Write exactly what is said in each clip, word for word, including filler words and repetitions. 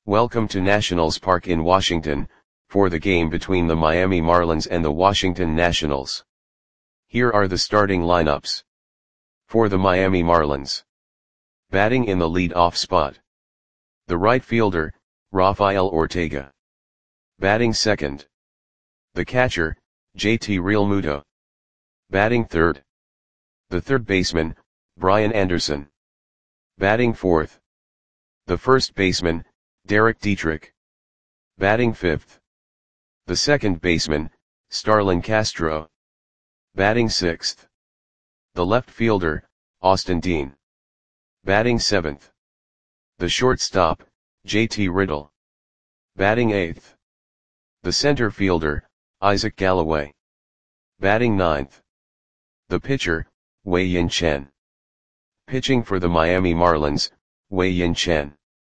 Welcome to Nationals Park in Washington, for the game between the Miami Marlins and the Washington Nationals. Here are the starting lineups. For the Miami Marlins. Batting in the lead-off spot. The right fielder, Rafael Ortega. Batting second. The catcher, J T Realmuto. Batting third. The third baseman, Brian Anderson. Batting fourth. The first baseman, Derek Dietrich. Batting fifth. The second baseman, Starlin Castro. Batting sixth. The left fielder, Austin Dean. Batting seventh. The shortstop, J T Riddle. Batting eighth. The center fielder, Isaac Galloway. Batting ninth. The pitcher, Wei-Yin Chen. Pitching for the Miami Marlins, Wei-Yin Chen.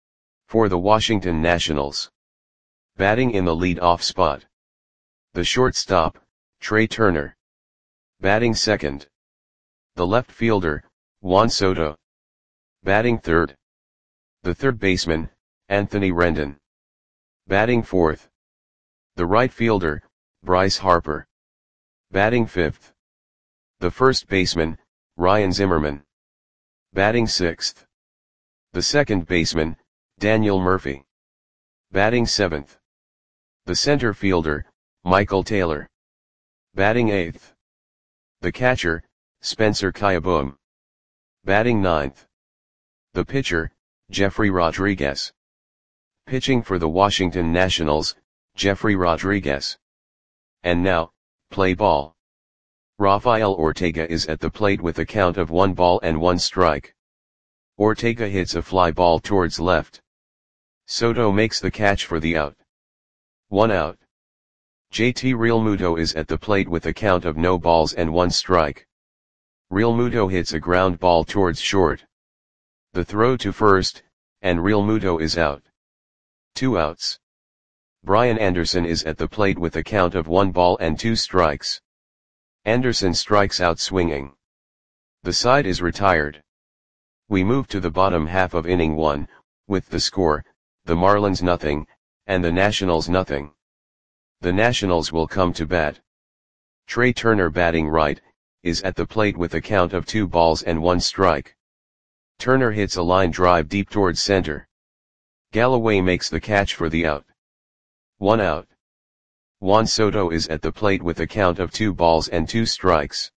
For the Washington Nationals. Batting in the lead-off spot. The shortstop, Trey Turner. Batting second. The left fielder, Juan Soto. Batting third. The third baseman, Anthony Rendon. Batting fourth. The right fielder, Bryce Harper. Batting fifth. The first baseman, Ryan Zimmerman. Batting sixth. The second baseman, Daniel Murphy. Batting seventh. The center fielder, Michael Taylor. Batting eighth. The catcher, Spencer Kieboom. Batting ninth. The pitcher, Jeffrey Rodriguez. Pitching for the Washington Nationals, Jeffrey Rodriguez. And now, play ball. Rafael Ortega is at the plate with a count of one ball and one strike. Ortega hits a fly ball towards left. Soto makes the catch for the out. One out. J T Realmuto is at the plate with a count of no balls and one strike. Realmuto hits a ground ball towards short. The throw to first, and Realmuto is out. Two outs. Brian Anderson is at the plate with a count of one ball and two strikes. Anderson strikes out swinging. The side is retired. We move to the bottom half of inning one, with the score, the Marlins nothing, and the Nationals nothing. The Nationals will come to bat. Trey Turner batting right, is at the plate with a count of two balls and one strike. Turner hits a line drive deep towards center. Galloway makes the catch for the out. One out. Juan Soto is at the plate with a count of two balls and two strikes.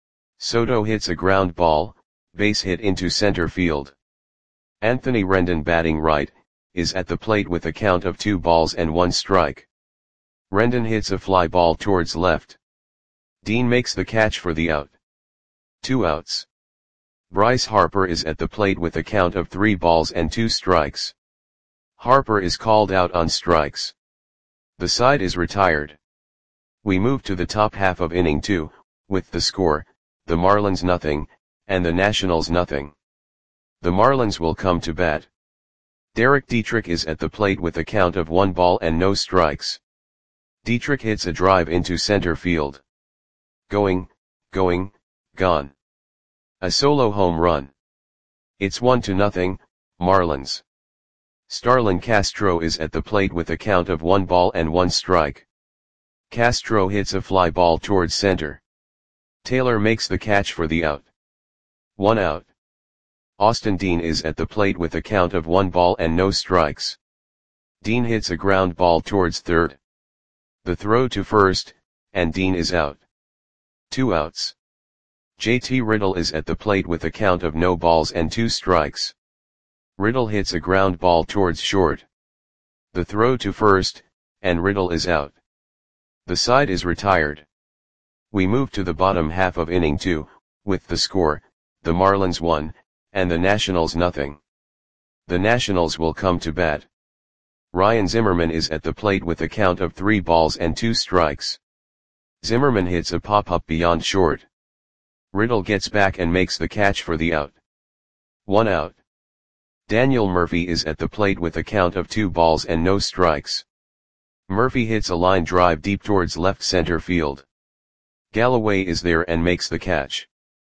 Soto hits a ground ball, base hit into center field. Anthony Rendon batting right, is at the plate with a count of two balls and one strike. Rendon hits a fly ball towards left. Dean makes the catch for the out. Two outs. Bryce Harper is at the plate with a count of three balls and two strikes. Harper is called out on strikes. The side is retired. We move to the top half of inning two, with the score, the Marlins nothing, and the Nationals nothing. The Marlins will come to bat. Derek Dietrich is at the plate with a count of one ball and no strikes. Dietrich hits a drive into center field. Going, going, gone. A solo home run. It's one to nothing, Marlins. Starlin Castro is at the plate with a count of one ball and one strike. Castro hits a fly ball towards center. Taylor makes the catch for the out. One out. Austin Dean is at the plate with a count of one ball and no strikes. Dean hits a ground ball towards third. The throw to first, and Dean is out. Two outs. J T Riddle is at the plate with a count of no balls and two strikes. Riddle hits a ground ball towards short. The throw to first, and Riddle is out. The side is retired. We move to the bottom half of inning two, with the score, the Marlins one, and the Nationals nothing. The Nationals will come to bat. Ryan Zimmerman is at the plate with a count of three balls and two strikes. Zimmerman hits a pop-up beyond short. Riddle gets back and makes the catch for the out. One out. Daniel Murphy is at the plate with a count of two balls and no strikes. Murphy hits a line drive deep towards left center field. Galloway is there and makes the catch.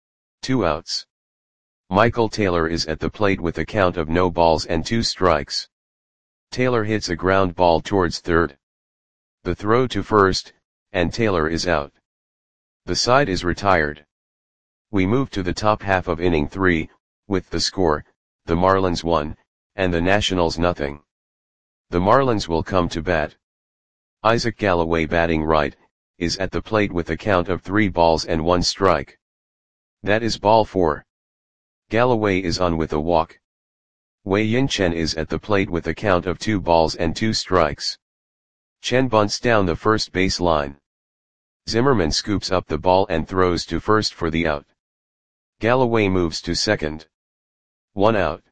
Two outs. Michael Taylor is at the plate with a count of no balls and two strikes. Taylor hits a ground ball towards third. The throw to first, and Taylor is out. The side is retired. We move to the top half of inning three, with the score, the Marlins one, and the Nationals nothing. The Marlins will come to bat. Isaac Galloway, batting right, is at the plate with a count of three balls and one strike. That is ball four. Galloway is on with a walk. Wei Yin Chen is at the plate with a count of two balls and two strikes. Chen bunts down the first base line. Zimmerman scoops up the ball and throws to first for the out. Galloway moves to second. One out.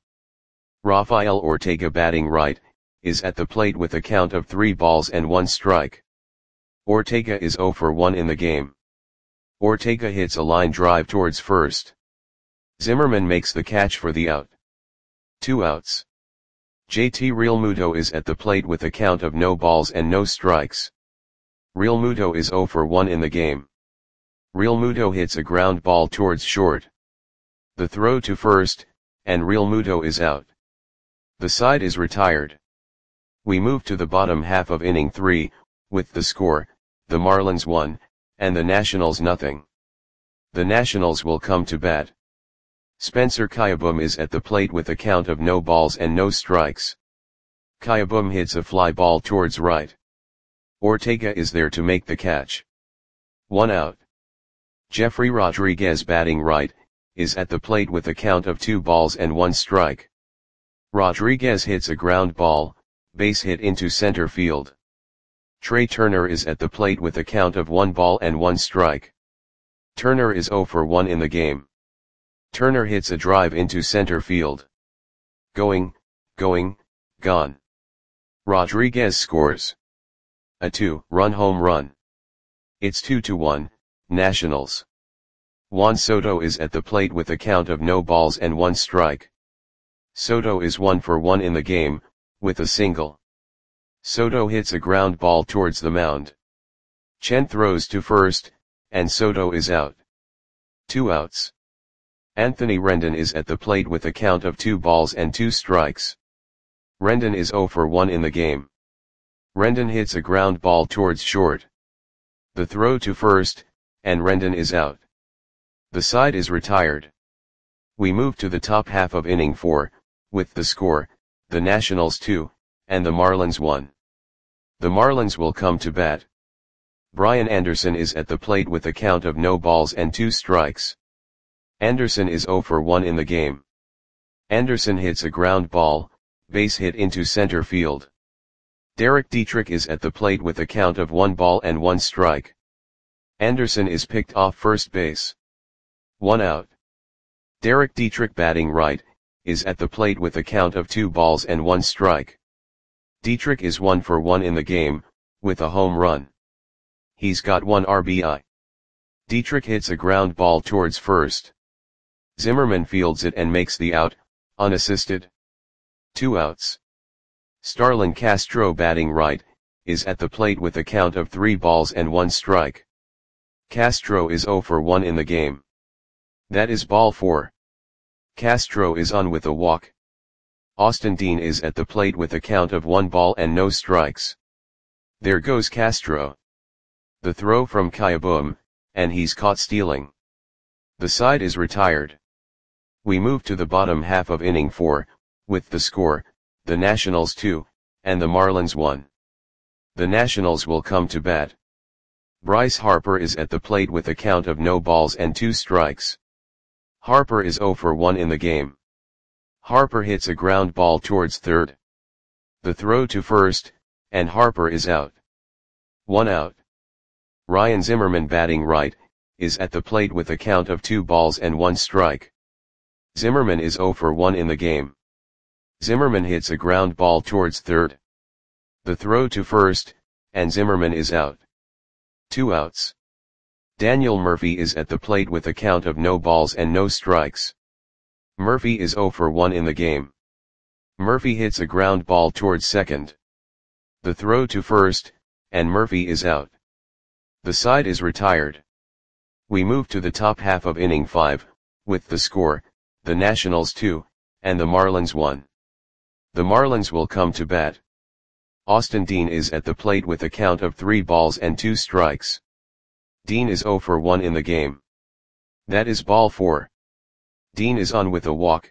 Rafael Ortega, batting right, is at the plate with a count of three balls and one strike. Ortega is zero for one in the game. Ortega hits a line drive towards first. Zimmerman makes the catch for the out. Two outs. J T Realmuto is at the plate with a count of no balls and no strikes. Realmuto is zero for one in the game. Realmuto hits a ground ball towards short. The throw to first, and Realmuto is out. The side is retired. We move to the bottom half of inning three, with the score, the Marlins one, and the Nationals nothing. The Nationals will come to bat. Spencer Kieboom is at the plate with a count of no balls and no strikes. Kieboom hits a fly ball towards right. Ortega is there to make the catch. One out. Jeffrey Rodriguez, batting right, is at the plate with a count of two balls and one strike. Rodriguez hits a ground ball, base hit into center field. Trey Turner is at the plate with a count of one ball and one strike. Turner is zero for one in the game. Turner hits a drive into center field. Going, going, gone. Rodriguez scores a two-run home run. It's two to one, Nationals. Juan Soto is at the plate with a count of no balls and one strike. Soto is one for one in the game, with a single. Soto hits a ground ball towards the mound. Chen throws to first, and Soto is out. Two outs. Anthony Rendon is at the plate with a count of two balls and two strikes. Rendon is zero for one in the game. Rendon hits a ground ball towards short. The throw to first, and Rendon is out. The side is retired. We move to the top half of inning four, with the score, the Nationals two, and the Marlins one. The Marlins will come to bat. Brian Anderson is at the plate with a count of no balls and two strikes. Anderson is zero for one in the game. Anderson hits a ground ball, base hit into center field. Derek Dietrich is at the plate with a count of one ball and one strike. Anderson is picked off first base. One out. Derek Dietrich, batting right, is at the plate with a count of two balls and one strike. Dietrich is one for one in the game, with a home run. He's got one R B I. Dietrich hits a ground ball towards first. Zimmerman fields it and makes the out, unassisted. Two outs. Starlin Castro, batting right, is at the plate with a count of three balls and one strike. Castro is zero for one in the game. That is ball four. Castro is on with a walk. Austin Dean is at the plate with a count of one ball and no strikes. There goes Castro. The throw from Kieboom, and he's caught stealing. The side is retired. We move to the bottom half of inning four, with the score, the Nationals two, and the Marlins one. The Nationals will come to bat. Bryce Harper is at the plate with a count of no balls and two strikes. Harper is zero for one in the game. Harper hits a ground ball towards third. The throw to first, and Harper is out. One out. Ryan Zimmerman, batting right, is at the plate with a count of two balls and one strike. Zimmerman is zero for one in the game. Zimmerman hits a ground ball towards third. The throw to first, and Zimmerman is out. Two outs. Daniel Murphy is at the plate with a count of no balls and no strikes. Murphy is zero for one in the game. Murphy hits a ground ball towards second. The throw to first, and Murphy is out. The side is retired. We move to the top half of inning five, with the score, the Nationals two, and the Marlins one. The Marlins will come to bat. Austin Dean is at the plate with a count of three balls and two strikes. Dean is zero for one in the game. That is ball four. Dean is on with a walk.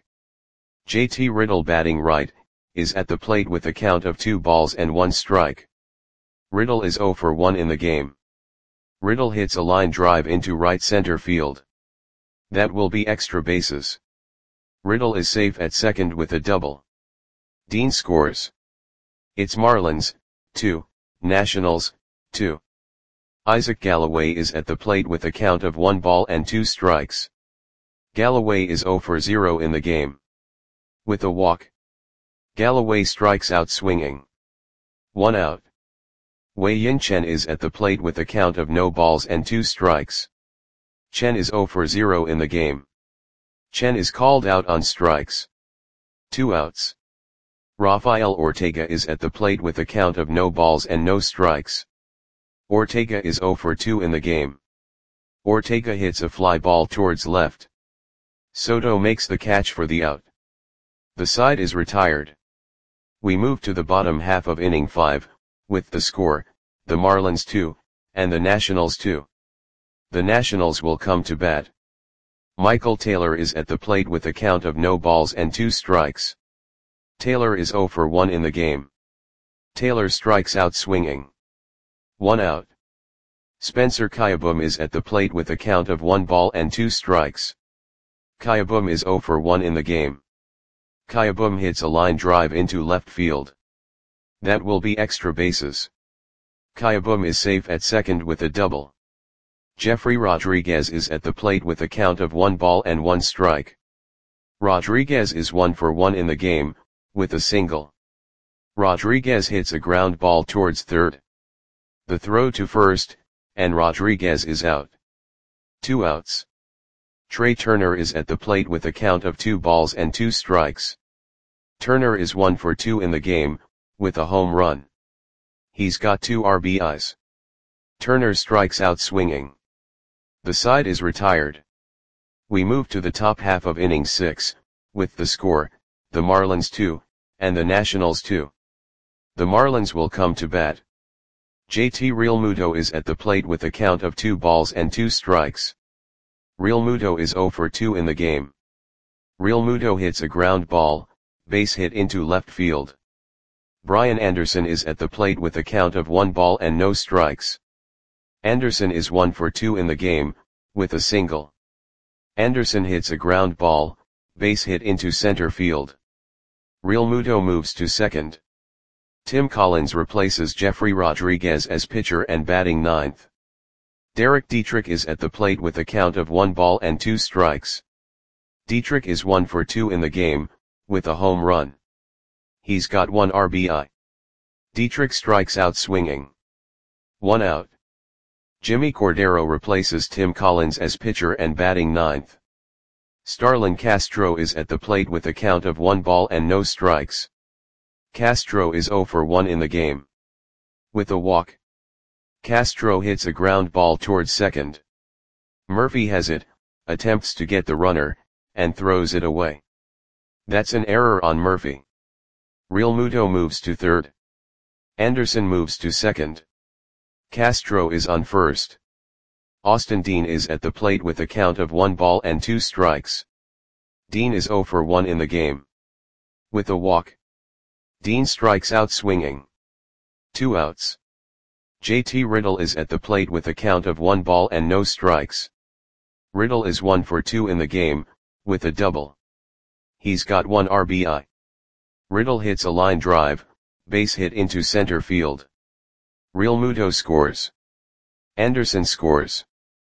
J T Riddle, batting right, is at the plate with a count of two balls and one strike. Riddle is zero for one in the game. Riddle hits a line drive into right center field. That will be extra bases. Riddle is safe at second with a double. Dean scores. It's Marlins, two, Nationals, two. Isaac Galloway is at the plate with a count of one ball and two strikes. Galloway is zero for zero in the game. With a walk, Galloway strikes out swinging. One out. Wei Yin Chen is at the plate with a count of no balls and two strikes. Chen is zero for zero in the game. Chen is called out on strikes. Two outs. Rafael Ortega is at the plate with a count of no balls and no strikes. Ortega is zero for two in the game. Ortega hits a fly ball towards left. Soto makes the catch for the out. The side is retired. We move to the bottom half of inning five, with the score, the Marlins two, and the Nationals two. The Nationals will come to bat. Michael Taylor is at the plate with a count of no balls and two strikes. Taylor is zero for one in the game. Taylor strikes out swinging. One out. Spencer Kieboom is at the plate with a count of one ball and two strikes. Kieboom is zero for one in the game. Kieboom hits a line drive into left field. That will be extra bases. Kieboom is safe at second with a double. Jeffrey Rodriguez is at the plate with a count of one ball and one strike. Rodriguez is one for one in the game, with a single. Rodriguez hits a ground ball towards third. The throw to first, and Rodriguez is out. Two outs. Trey Turner is at the plate with a count of two balls and two strikes. Turner is one for two in the game, with a home run. He's got two R B Is. Turner strikes out swinging. The side is retired. We move to the top half of inning six, with the score, the Marlins two, and the Nationals two. The Marlins will come to bat. J T Realmuto is at the plate with a count of two balls and two strikes. Realmuto is zero for two in the game. Realmuto hits a ground ball, base hit into left field. Brian Anderson is at the plate with a count of one ball and no strikes. Anderson is one for two in the game, with a single. Anderson hits a ground ball, base hit into center field. Realmuto moves to second. Tim Collins replaces Jeffrey Rodriguez as pitcher and batting ninth. Derek Dietrich is at the plate with a count of one ball and two strikes. Dietrich is one for two in the game, with a home run. He's got one R B I. Dietrich strikes out swinging. One out. Jimmy Cordero replaces Tim Collins as pitcher and batting ninth. Starlin Castro is at the plate with a count of one ball and no strikes. Castro is zero for one in the game. With a walk, Castro hits a ground ball towards second. Murphy has it, attempts to get the runner, and throws it away. That's an error on Murphy. Realmuto moves to third. Anderson moves to second. Castro is on first. Austin Dean is at the plate with a count of one ball and two strikes. Dean is zero for one in the game. With a walk, Dean strikes out swinging. Two outs. J T Riddle is at the plate with a count of one ball and no strikes. Riddle is one for two in the game, with a double. He's got one R B I. Riddle hits a line drive, base hit into center field. Realmuto scores. Anderson scores.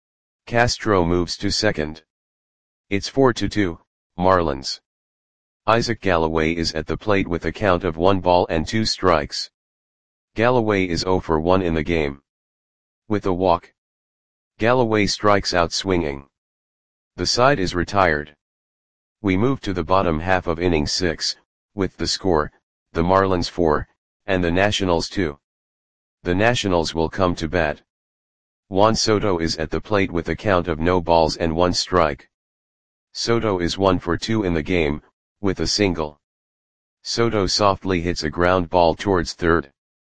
Castro moves to second. It's four to two, Marlins. Isaac Galloway is at the plate with a count of one ball and two strikes. Galloway is zero for one in the game. With a walk, Galloway strikes out swinging. The side is retired. We move to the bottom half of inning six, with the score, the Marlins four, and the Nationals two. The Nationals will come to bat. Juan Soto is at the plate with a count of no balls and one strike. Soto is one for two in the game, with a single. Soto softly hits a ground ball towards third.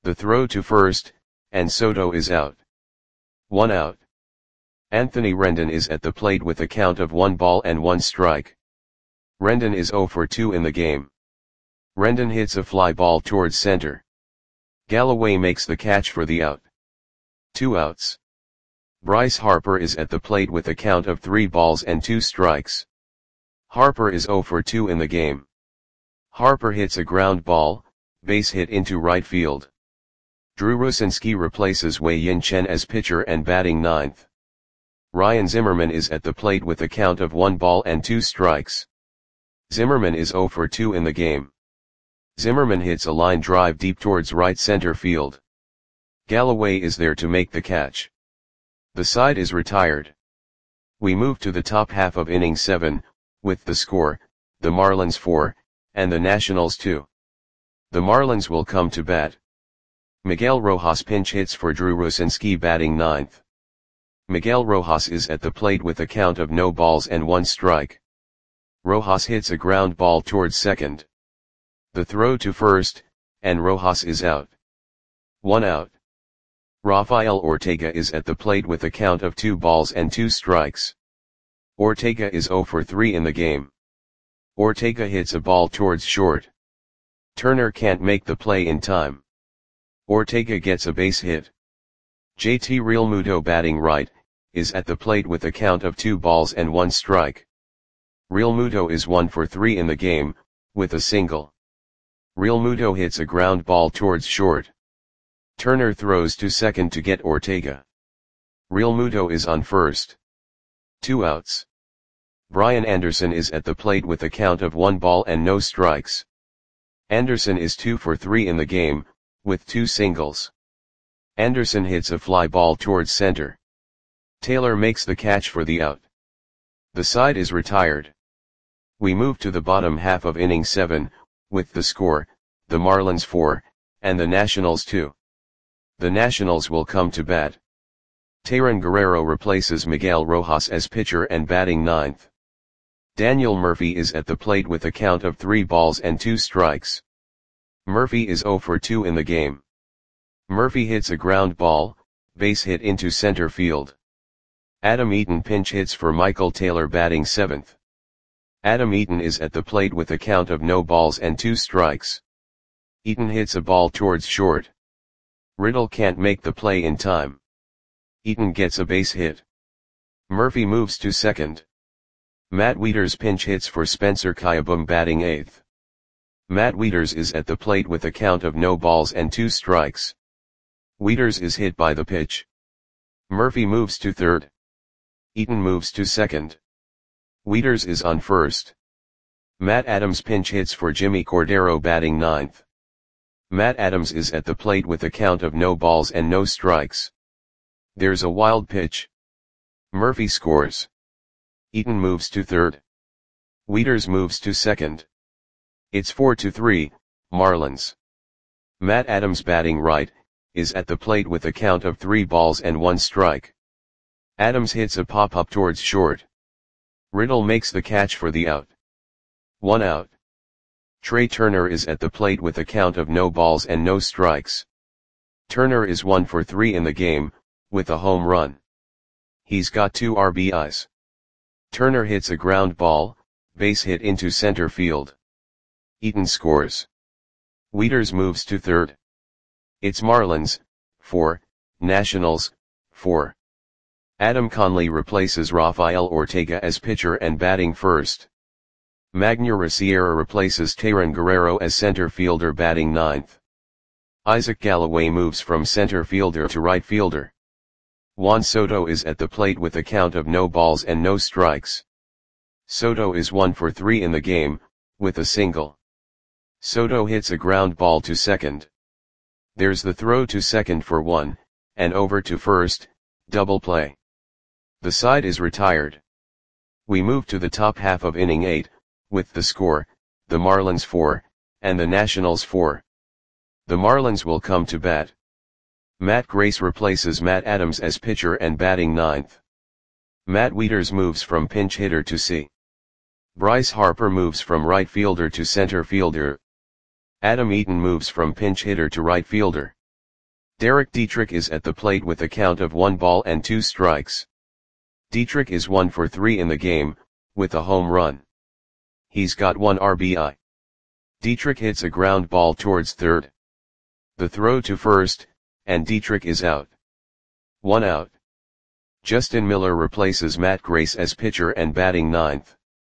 The throw to first, and Soto is out. One out. Anthony Rendon is at the plate with a count of one ball and one strike. Rendon is zero for two in the game. Rendon hits a fly ball towards center. Galloway makes the catch for the out. Two outs. Bryce Harper is at the plate with a count of three balls and two strikes. Harper is zero for two in the game. Harper hits a ground ball, base hit into right field. Drew Rucinski replaces Wei Yin Chen as pitcher and batting ninth. Ryan Zimmerman is at the plate with a count of one ball and two strikes. Zimmerman is zero for two in the game. Zimmerman hits a line drive deep towards right center field. Galloway is there to make the catch. The side is retired. We move to the top half of inning seven, with the score, the Marlins four, and the Nationals two. The Marlins will come to bat. Miguel Rojas pinch hits for Drew Rucinski batting ninth. Miguel Rojas is at the plate with a count of no balls and one strike. Rojas hits a ground ball towards second. The throw to first, and Rojas is out. One out. Rafael Ortega is at the plate with a count of two balls and two strikes. Ortega is zero for three in the game. Ortega hits a ball towards short. Turner can't make the play in time. Ortega gets a base hit. J T Realmuto batting right, is at the plate with a count of two balls and one strike. Realmuto is one for three in the game, with a single. Realmuto hits a ground ball towards short. Turner throws to second to get Ortega. Realmuto is on first. Two outs. Brian Anderson is at the plate with a count of one ball and no strikes. Anderson is two for three in the game, with two singles. Anderson hits a fly ball towards center. Taylor makes the catch for the out. The side is retired. We move to the bottom half of inning seven, with the score, the Marlins four, and the Nationals two. The Nationals will come to bat. Tayron Guerrero replaces Miguel Rojas as pitcher and batting ninth. Daniel Murphy is at the plate with a count of three balls and two strikes. Murphy is zero for two in the game. Murphy hits a ground ball, base hit into center field. Adam Eaton pinch hits for Michael Taylor batting seventh. Adam Eaton is at the plate with a count of no balls and two strikes. Eaton hits a ball towards short. Riddle can't make the play in time. Eaton gets a base hit. Murphy moves to second. Matt Wieters pinch hits for Spencer Kieboom batting eighth. Matt Wieters is at the plate with a count of no balls and two strikes. Wieters is hit by the pitch. Murphy moves to third. Eaton moves to second. Wieters is on first. Matt Adams pinch hits for Jimmy Cordero batting ninth. Matt Adams is at the plate with a count of no balls and no strikes. There's a wild pitch. Murphy scores. Eaton moves to third. Wieters moves to second. It's four to three, Marlins. Matt Adams batting right, is at the plate with a count of three balls and one strike. Adams hits a pop-up towards short. Riddle makes the catch for the out. One out. Trey Turner is at the plate with a count of no balls and no strikes. Turner is one for three in the game, with a home run. He's got two R B Is. Turner hits a ground ball, base hit into center field. Eaton scores. Wieters moves to third. It's Marlins, four, Nationals, four. Adam Conley replaces Rafael Ortega as pitcher and batting first. Magner Sierra replaces Tayron Guerrero as center fielder batting ninth. Isaac Galloway moves from center fielder to right fielder. Juan Soto is at the plate with a count of no balls and no strikes. Soto is one for three in the game, with a single. Soto hits a ground ball to second. There's the throw to second for one, and over to first, double play. The side is retired. We move to the top half of inning eight, with the score, the Marlins four, and the Nationals four. The Marlins will come to bat. Matt Grace replaces Matt Adams as pitcher and batting ninth. Matt Wieters moves from pinch hitter to C. Bryce Harper moves from right fielder to center fielder. Adam Eaton moves from pinch hitter to right fielder. Derek Dietrich is at the plate with a count of one ball and two strikes. Dietrich is one for three in the game, with a home run. He's got one R B I. Dietrich hits a ground ball towards third. The throw to first, and Dietrich is out. One out. Justin Miller replaces Matt Grace as pitcher and batting ninth.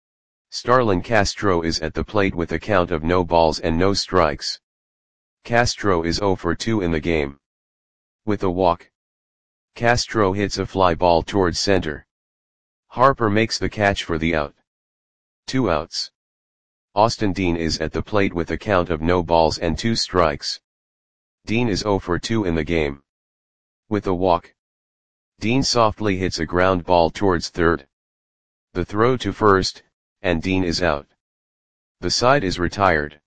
Starlin Castro is at the plate with a count of no balls and no strikes. Castro is zero for two in the game. With a walk, Castro hits a fly ball towards center. Harper makes the catch for the out. Two outs. Austin Dean is at the plate with a count of no balls and two strikes. Dean is zero for two in the game. With a walk, Dean softly hits a ground ball towards third. The throw to first, and Dean is out. The side is retired.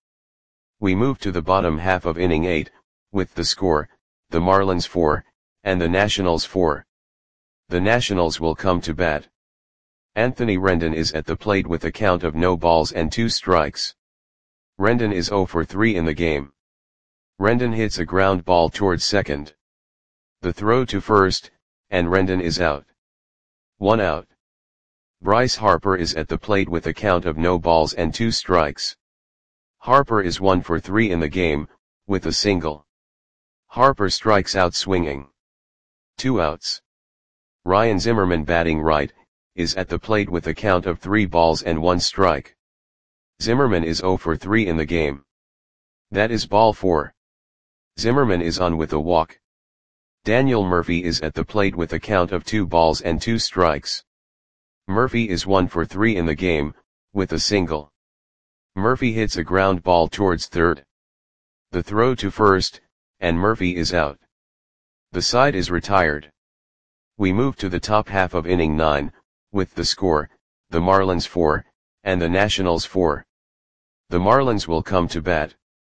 We move to the bottom half of inning eight, with the score, the Marlins four, and the Nationals four. The Nationals will come to bat. Anthony Rendon is at the plate with a count of no balls and two strikes. Rendon is zero for three in the game. Rendon hits a ground ball towards second. The throw to first, and Rendon is out. One out. Bryce Harper is at the plate with a count of no balls and two strikes. Harper is one for three in the game, with a single. Harper strikes out swinging. Two outs. Ryan Zimmerman, batting right, is at the plate with a count of three balls and one strike. Zimmerman is zero for three in the game. That is ball four. Zimmerman is on with a walk. Daniel Murphy is at the plate with a count of two balls and two strikes. Murphy is one for three in the game, with a single. Murphy hits a ground ball towards third. The throw to first, and Murphy is out. The side is retired. We move to the top half of inning nine, with the score, the Marlins four, and the Nationals four. The Marlins will come to bat.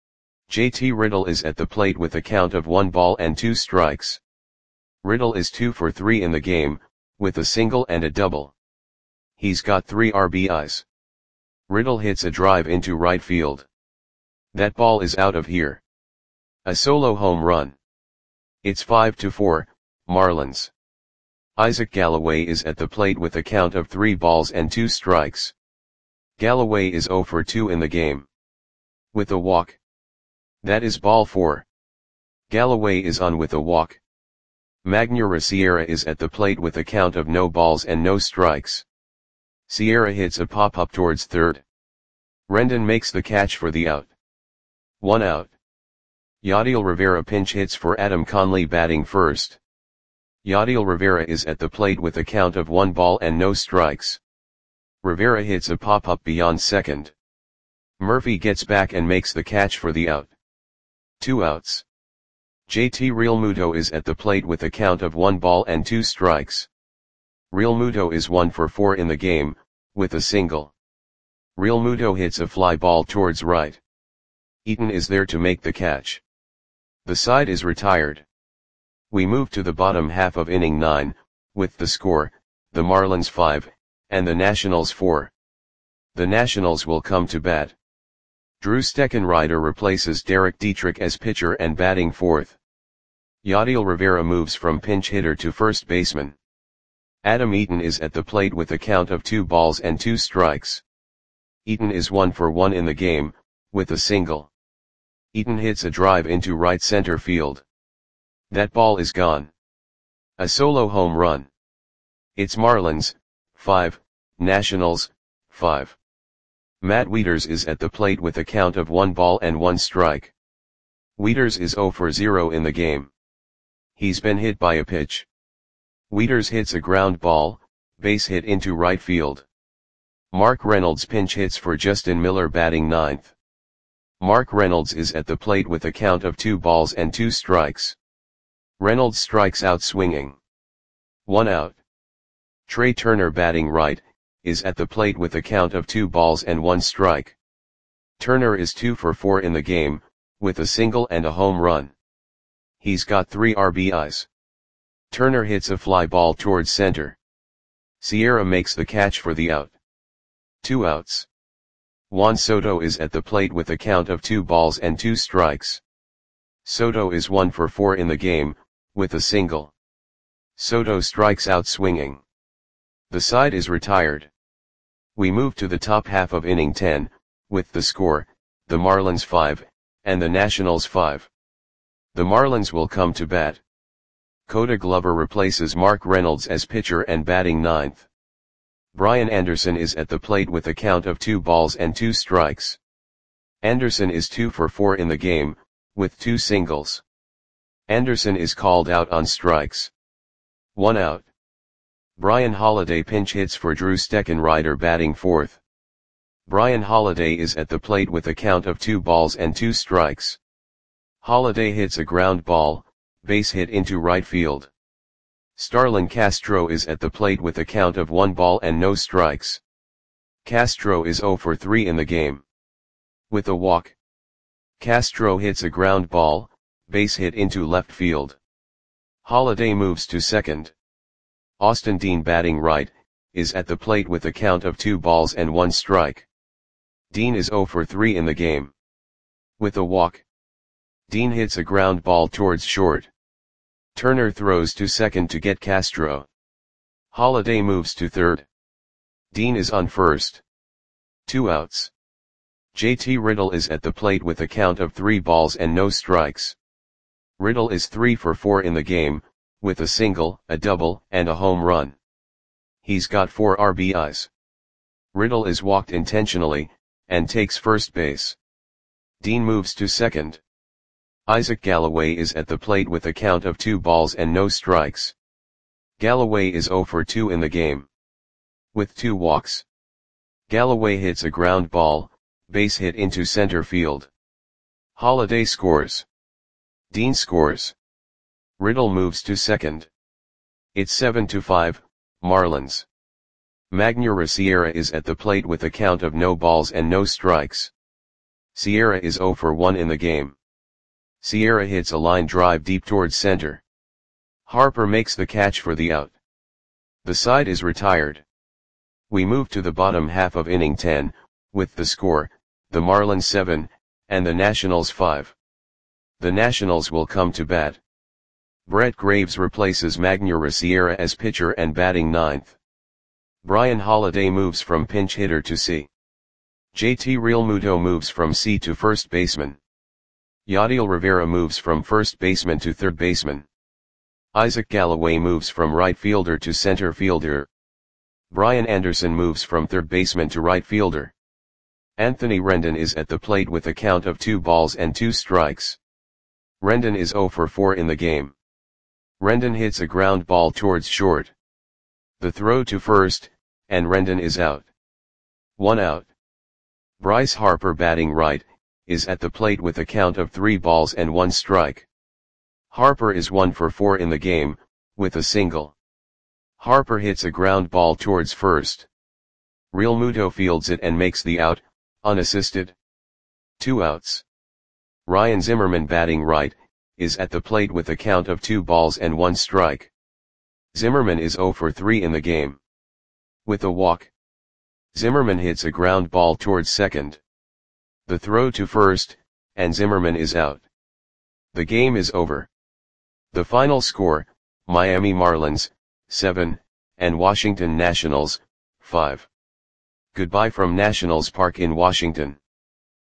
J T Riddle is at the plate with a count of one ball and two strikes. Riddle is two for three in the game, with a single and a double. He's got three R B Is. Riddle hits a drive into right field. That ball is out of here. A solo home run. It's five to four, Marlins. Isaac Galloway is at the plate with a count of three balls and two strikes. Galloway is zero for two in the game. With a walk. That is ball four. Galloway is on with a walk. Magneuris Sierra is at the plate with a count of no balls and no strikes. Sierra hits a pop-up towards third. Rendon makes the catch for the out. One out. Yadiel Rivera pinch hits for Adam Conley, batting first. Yadiel Rivera is at the plate with a count of one ball and no strikes. Rivera hits a pop-up beyond second. Murphy gets back and makes the catch for the out. Two outs. J T Realmuto is at the plate with a count of one ball and two strikes. Realmuto is one for four in the game, with a single. Realmuto hits a fly ball towards right. Eaton is there to make the catch. The side is retired. We move to the bottom half of inning nine, with the score, the Marlins five, and the Nationals four. The Nationals will come to bat. Drew Steckenrider replaces Derek Dietrich as pitcher and batting fourth. Yadiel Rivera moves from pinch hitter to first baseman. Adam Eaton is at the plate with a count of two balls and two strikes. Eaton is one for one in the game, with a single. Eaton hits a drive into right center field. That ball is gone. A solo home run. It's Marlins, five, Nationals, five. Matt Wieters is at the plate with a count of one ball and one strike. Wieters is zero for zero in the game. He's been hit by a pitch. Wieters hits a ground ball, base hit into right field. Mark Reynolds pinch hits for Justin Miller, batting ninth. Mark Reynolds is at the plate with a count of two balls and two strikes. Reynolds strikes out swinging. One out. Trey Turner, batting right, is at the plate with a count of two balls and one strike. Turner is two for four in the game, with a single and a home run. He's got three R B Is. Turner hits a fly ball towards center. Sierra makes the catch for the out. Two outs. Juan Soto is at the plate with a count of two balls and two strikes. Soto is one for four in the game, with a single. Soto strikes out swinging. The side is retired. We move to the top half of inning ten, with the score, the Marlins five, and the Nationals five. The Marlins will come to bat. Koda Glover replaces Mark Reynolds as pitcher and batting ninth. Brian Anderson is at the plate with a count of two balls and two strikes. Anderson is two for four in the game, with two singles. Anderson is called out on strikes. One out. Brian Holiday pinch hits for Drew Steckenrider batting fourth. Brian Holiday is at the plate with a count of two balls and two strikes. Holiday hits a ground ball, base hit into right field. Starlin Castro is at the plate with a count of one ball and no strikes. Castro is zero for three in the game. With a walk. Castro hits a ground ball, base hit into left field. Holiday moves to second. Austin Dean batting right, is at the plate with a count of two balls and one strike. Dean is zero for three in the game. With a walk. Dean hits a ground ball towards short. Turner throws to second to get Castro. Holiday moves to third. Dean is on first. Two outs. J T Riddle is at the plate with a count of three balls and no strikes. Riddle is three for four in the game, with a single, a double, and a home run. He's got four R B Is. Riddle is walked intentionally, and takes first base. Dean moves to second. Isaac Galloway is at the plate with a count of two balls and no strikes. Galloway is zero for two in the game. With two walks. Galloway hits a ground ball, base hit into center field. Holiday scores. Dean scores. Riddle moves to second. It's seven to five, Marlins. Magneuris Sierra is at the plate with a count of no balls and no strikes. Sierra is zero for one in the game. Sierra hits a line drive deep towards center. Harper makes the catch for the out. The side is retired. We move to the bottom half of inning ten, with the score, the Marlins seven, and the Nationals five. The Nationals will come to bat. Brett Graves replaces Magneuris Sierra as pitcher and batting ninth. Brian Holiday moves from pinch hitter to C. J T Realmuto moves from C to first baseman. Yadiel Rivera moves from first baseman to third baseman. Isaac Galloway moves from right fielder to center fielder. Brian Anderson moves from third baseman to right fielder. Anthony Rendon is at the plate with a count of two balls and two strikes. Rendon is zero for four in the game. Rendon hits a ground ball towards short. The throw to first, and Rendon is out. One out. Bryce Harper batting right, is at the plate with a count of three balls and one strike. Harper is one for four in the game, with a single. Harper hits a ground ball towards first. Realmuto fields it and makes the out, unassisted. Two outs. Ryan Zimmerman batting right, is at the plate with a count of two balls and one strike. Zimmerman is zero for three in the game. With a walk. Zimmerman hits a ground ball towards second. The throw to first, and Zimmerman is out. The game is over. The final score, Miami Marlins, seven, and Washington Nationals, five. Goodbye from Nationals Park in Washington.